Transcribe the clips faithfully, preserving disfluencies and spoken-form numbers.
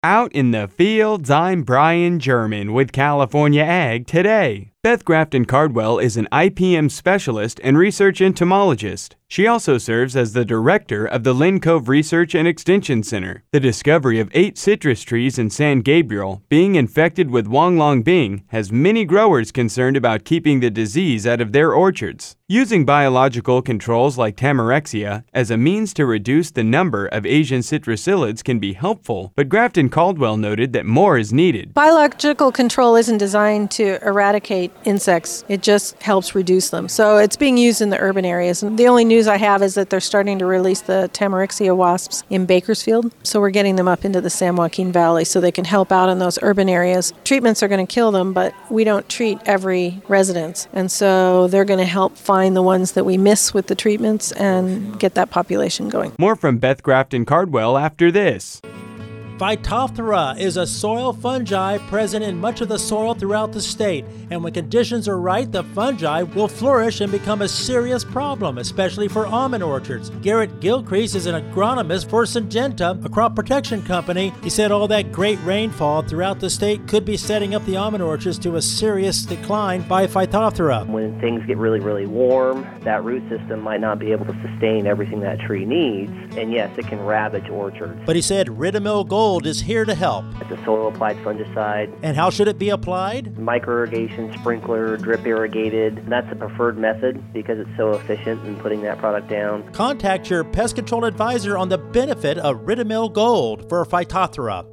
Out in the fields, I'm Brian German with California Ag Today. Beth Grafton Cardwell is an I P M specialist and research entomologist. She also serves as the director of the Lynn Cove Research and Extension Center. The discovery of eight citrus trees in San Gabriel being infected with Huanglongbing has many growers concerned about keeping the disease out of their orchards. Using biological controls like Tamarexia as a means to reduce the number of Asian citrusilids can be helpful, but Grafton Caldwell noted that more is needed. Biological control isn't designed to eradicate insects. It just helps reduce them. So it's being used in the urban areas. And the only news I have is that they're starting to release the Tamarexia wasps in Bakersfield. So we're getting them up into the San Joaquin Valley so they can help out in those urban areas. Treatments are going to kill them, but we don't treat every residence. And so they're going to help find the ones that we miss with the treatments and get that population going. More from Beth Grafton Cardwell after this. Phytophthora is a soil fungi present in much of the soil throughout the state, and when conditions are right, the fungi will flourish and become a serious problem, especially for almond orchards. Garrett Gilcrease is an agronomist for Syngenta, a crop protection company. He said all that great rainfall throughout the state could be setting up the almond orchards to a serious decline by Phytophthora. When things get really, really warm, that root system might not be able to sustain everything that tree needs, and yes, it can ravage orchards. But he said Ridamil Gold is here to help. It's a soil-applied fungicide. And how should it be applied? Micro-irrigation, sprinkler, drip irrigated. That's the preferred method because it's so efficient in putting that product down. Contact your pest control advisor on the benefit of Ridamil Gold for Phytophthora.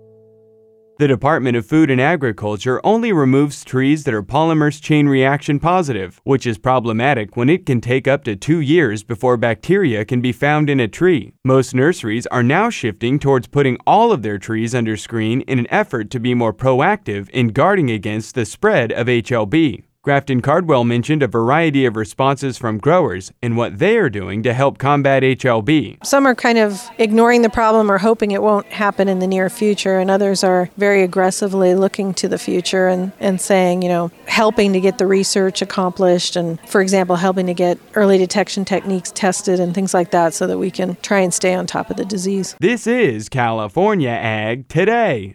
The Department of Food and Agriculture only removes trees that are polymerase chain reaction positive, which is problematic when it can take up to two years before bacteria can be found in a tree. Most nurseries are now shifting towards putting all of their trees under screen in an effort to be more proactive in guarding against the spread of H L B. Grafton Cardwell mentioned a variety of responses from growers and what they are doing to help combat H L B. Some are kind of ignoring the problem or hoping it won't happen in the near future, and others are very aggressively looking to the future and, and saying, you know, helping to get the research accomplished and, for example, helping to get early detection techniques tested and things like that so that we can try and stay on top of the disease. This is California Ag Today.